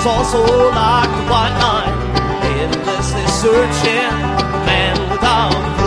is also like the white line, endlessly searching, man without